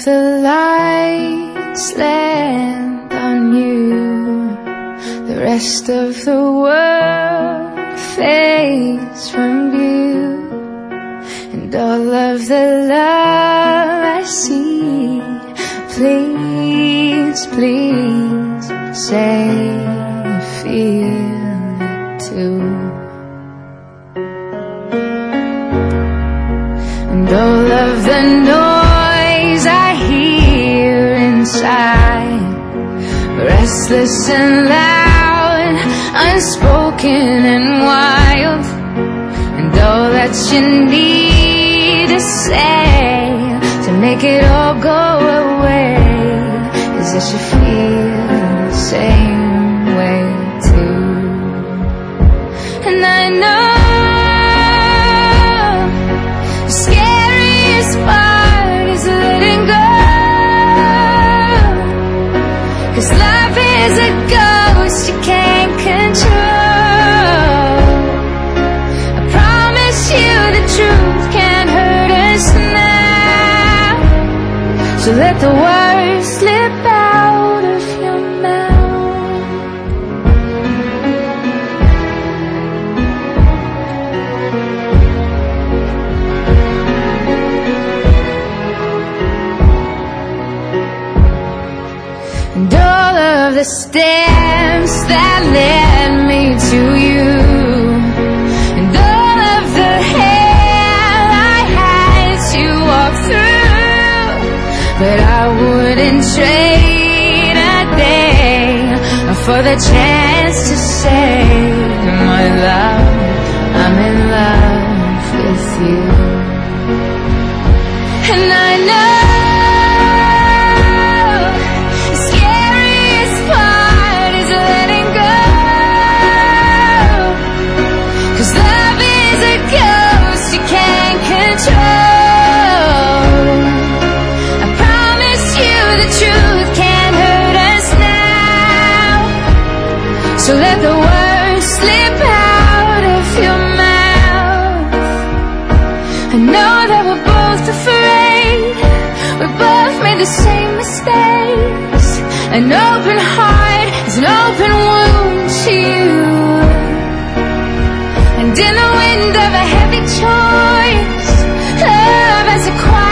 the lights land on you, the rest of the world fades from view, and all of the love I see, please, please say you feel it too. And all of the noise I hear inside, restless and loud, unspoken and wild, and all that you need to say to make it all go away is that you feel the same way too. And I know the scariest part is letting go, 'cause love is a ghost you can't control. I promise you the truth can't hurt us now, so let the words slip out of your mouth. And all of the steps that led me to you, and all of the hell I had to walk through, but I wouldn't trade a day for the chance to say, my love, I'm in love with you. And I know so let the words slip out of your mouth. I know that we're both afraid, we both made the same mistakes. An open heart is an open wound to you, and in the wind of a heavy choice, love has a quiet